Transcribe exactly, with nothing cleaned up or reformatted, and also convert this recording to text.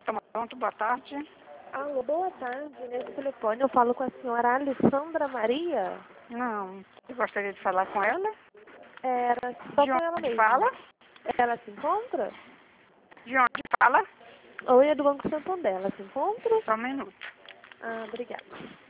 Toma pronto, boa tarde. Alô, boa tarde. Nesse telefone eu falo com a senhora Alessandra Maria. Não, eu gostaria de falar com ela. Era só De com ela onde mesmo. fala? Ela se encontra? De onde fala? Oi, é do Banco Santander. Ela se encontra? Só um minuto. Ah, obrigada.